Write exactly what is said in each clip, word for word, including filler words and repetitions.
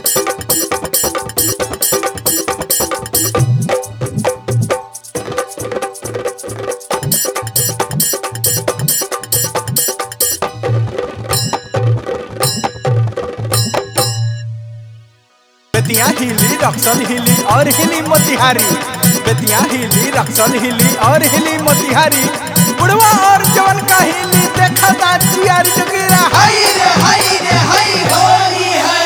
बेतिया हिली रक्सल हिली और हिली मोतिहारी, बेतिया हिली रक्सल हिली और हिली मोतिहारी, बुढ़वा और जवन का हिली देखा चियार जोगिरा हाय रे हाय रे हाय होली है।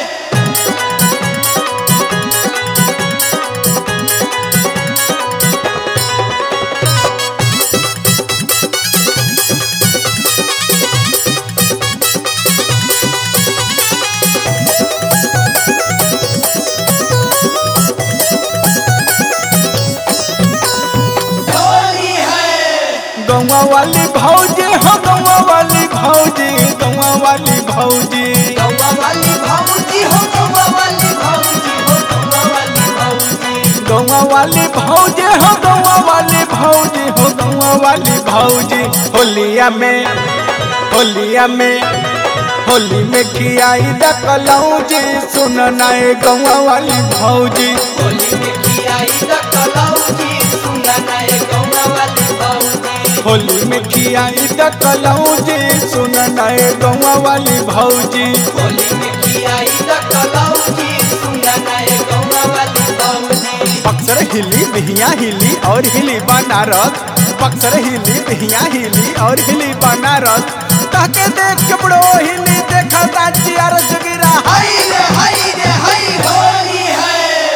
गौवा वाली भौजी हो गौवा वाली भौजी, गौवा वाली भौजी, गौवा वाली भौजी हो गौवा वाली भौजी हो गौवा वाली भौजी, गौवा वाली भौजी हो गौवा वाली भौजी हो गौवा वाली भौजी। होलिया में होलिया में होली में खियाई दकलौजी, सुन नाए गौवा वाली भौजी, होली में खियाई दकलौजी, सुन नाए गौवा वाली भौजी, होली में खियाई दकलौजी, सुन नाए गौवा वाली भौजी, होली में खियाई दकलौजी, सुन नाए गौवा वाली भौजी। बक्सर हिली बिहिया हिली और हिली बनारस, बक्सर हिली बिहिया हिली और हिली बनारस, ताके देख के बड़ो हिली देखा चियार जोगिरा हाय रे हाय रे हाय होली है।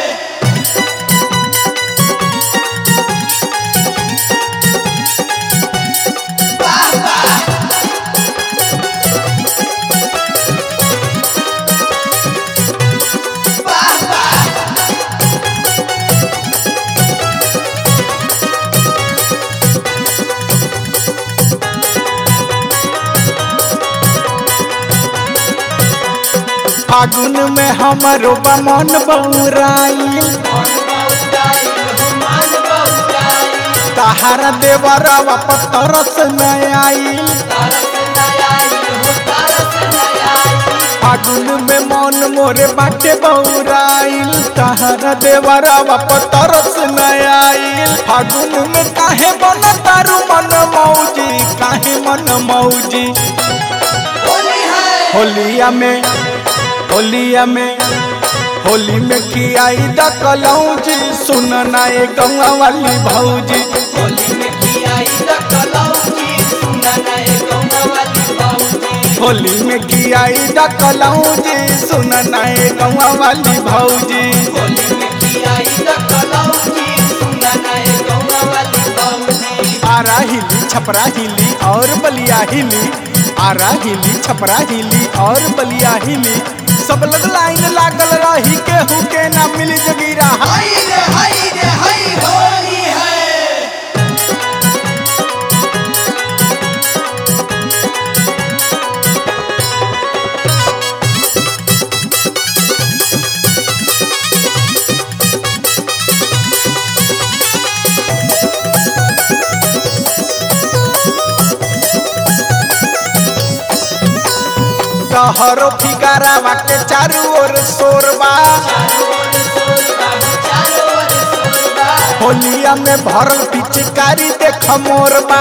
फागुन में हमारो मन बउराइल, तहारा देवरवा तरस न आइल, फागुन में मन मोरे बाटे बउराइल, तहारा देवरवा तरस न आइल, फागुन में काहे बन तारू मन मौजी, काहे मन मौजी। होलिया में होलिया में होली में खियाई दकलौजी, सुन नाए गौवा वाली भौजी, होली में खियाई दकलौजी, सुन नाए गौवा वाली भौजी, होली में खियाई दकलौजी, सुन नाए गौवा वाली भौजी, होली में खियाई दकलौजी, सुन नाए गौवा वाली भौजी। आरा हिली छपरा हिली और बलिया हिली, आरा हिली छपरा हिली और बलिया हिली, सब लग लाइन लागल रही केहू के ना मिली जोगिरा हाय रे हाय रे हाय होली है। तहरो फिगारावा के चारू ओर शोरबा, होलिया में भरल पिचकारी देख मोरबा,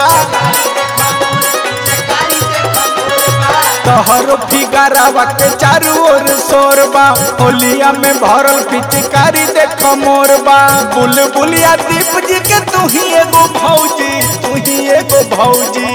तहरो फिगारावा के चारू ओर शोरबा, होलिया में भरल पिचकारी देख मोरबा, बुलबुलिया दीप जी के तू ही एगो भौजी, तू ही एगो भौजी।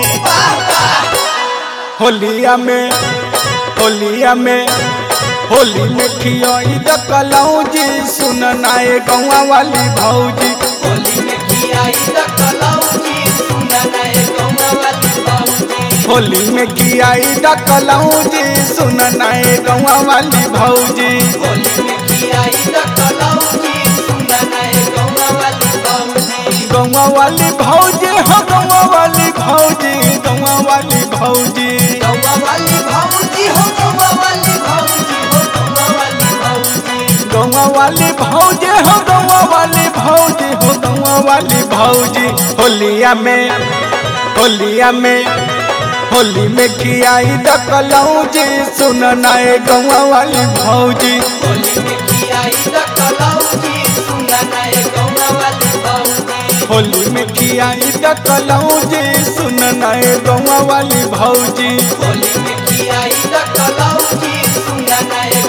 होलिया में होलिया में होली में खियाई दकलौजी, सुन नाए गौवा वाली भौजी, होली में खियाई दकलौजी, सुन नाए गौवा वाली भौजी, होली में खियाई दकलौजी, सुन नाए गौवा वाली भौजी, होली में खियाई दकलौजी, सुन नाए गौवा वाली भौजी, गौवा वाली भौजी हो गौवा वाली भौजी, गौवा वाली भौजी, गौवा वाली भौजी हो गौवा वाली भौजी हो गौवा वाली भौजी, गौवा वाली भौजी हो गौवा वाली भौजी हो गौवा वाली भौजी। होलिया में होलिया में होली में खियाई दकलऊ जी सुन नाए गौवा वाली भौजी होली में खियाई दकलौजी सुन नाए गौवा वाली भौजी होली में खियाई दकलऊ जी सुन नाए गौवा वाली भौजी होली में खियाई दकलौजी सुन नाए